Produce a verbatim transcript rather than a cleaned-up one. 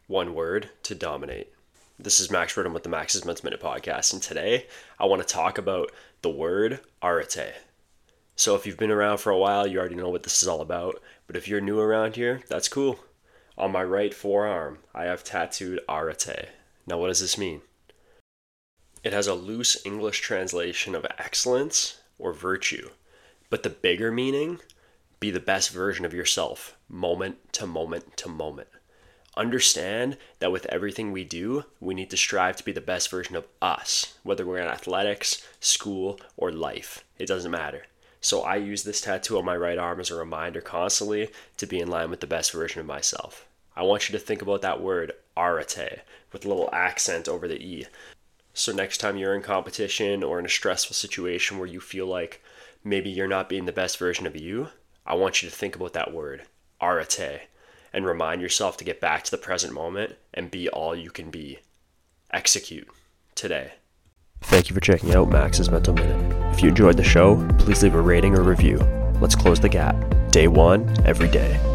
One word to dominate. This is Max Ridham with the Max's Mental Minute podcast, and today I want to talk about the word arete. So if you've been around for a while, you already know what this is all about, but if you're new around here, that's cool. On my right forearm, I have tattooed arete. Now what does this mean? It has a loose English translation of excellence or virtue, but the bigger meaning, be the best version of yourself, moment to moment to moment. Understand that with everything we do, we need to strive to be the best version of us, whether we're in athletics, school, or life. It doesn't matter. So I use this tattoo on my right arm as a reminder constantly to be in line with the best version of myself. I want you to think about that word, arete, with a little accent over the E. So next time you're in competition or in a stressful situation where you feel like maybe you're not being the best version of you, I want you to think about that word, arete, and remind yourself to get back to the present moment and be all you can be. Execute today. Thank you for checking out Max's Mental Minute. If you enjoyed the show, please leave a rating or review. Let's close the gap. Day one, every day.